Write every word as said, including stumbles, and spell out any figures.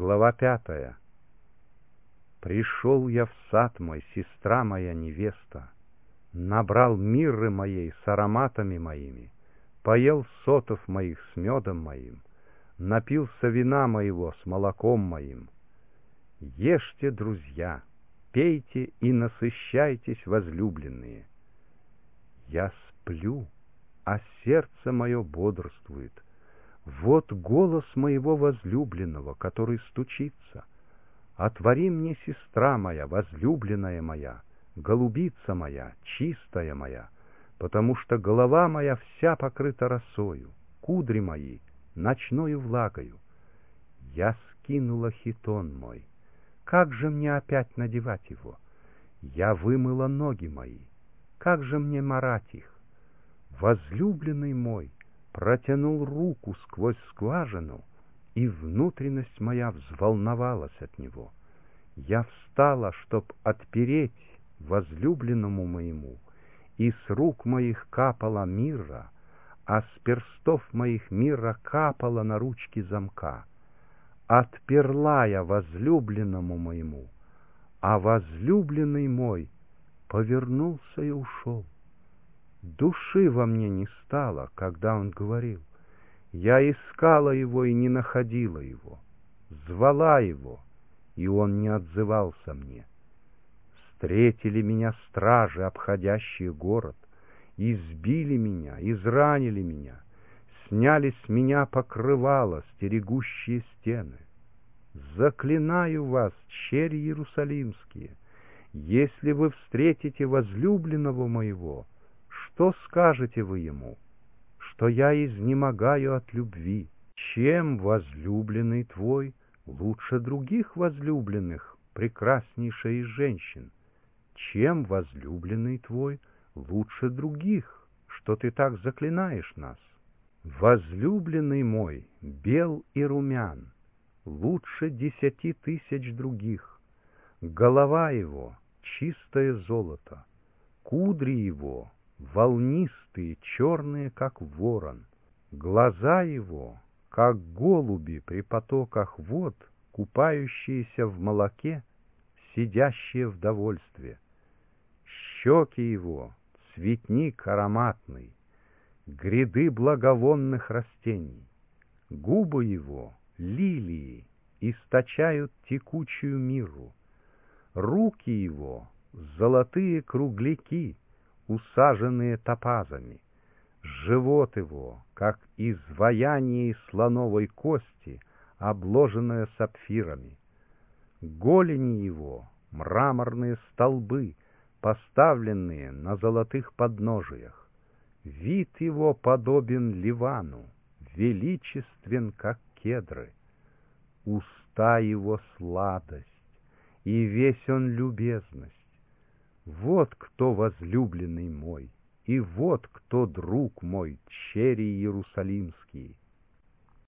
Глава пятая. Пришел я в сад мой, сестра моя невеста, набрал мирры моей с ароматами моими, поел сотов моих с медом моим, напился вина моего с молоком моим. Ешьте, друзья, пейте и насыщайтесь, возлюбленные. Я сплю, а сердце мое бодрствует. Вот голос моего возлюбленного, который стучится. Отвори мне, сестра моя, возлюбленная моя, голубица моя, чистая моя, потому что голова моя вся покрыта росою, кудри мои ночною влагою. Я скинула хитон мой, как же мне опять надевать его? Я вымыла ноги мои, как же мне марать их? Возлюбленный мой протянул руку сквозь скважину, и внутренность моя взволновалась от него. Я встала, чтоб отпереть возлюбленному моему, и с рук моих капала мирра, а с перстов моих мирра капала на ручки замка. Отперла я возлюбленному моему, а возлюбленный мой повернулся и ушел. Души во мне не стало, когда он говорил. Я искала его и не находила его, звала его, и он не отзывался мне. Встретили меня стражи, обходящие город, избили меня, изранили меня, сняли с меня покрывало, стерегущие стены. Заклинаю вас, черри иерусалимские, если вы встретите возлюбленного моего, что скажете вы ему? Что я изнемогаю от любви. Чем возлюбленный твой лучше других возлюбленных, прекраснейшая из женщин? Чем возлюбленный твой лучше других, что ты так заклинаешь нас? Возлюбленный мой бел и румян, лучше десяти тысяч других. Голова его чистое золото, кудри его волнистые, черные, как ворон, глаза его, как голуби при потоках вод, купающиеся в молоке, сидящие в довольстве. Щеки его — цветник ароматный, гряды благовонных растений. Губы его — лилии, источают текучую мирру. Руки его — золотые кругляки, усаженные топазами. Живот его, как изваяние из слоновой кости, обложенное сапфирами. Голени его — мраморные столбы, поставленные на золотых подножиях. Вид его подобен Ливану, величествен, как кедры. Уста его — сладость, и весь он любезность. Вот кто возлюбленный мой, и вот кто друг мой, черри иерусалимские.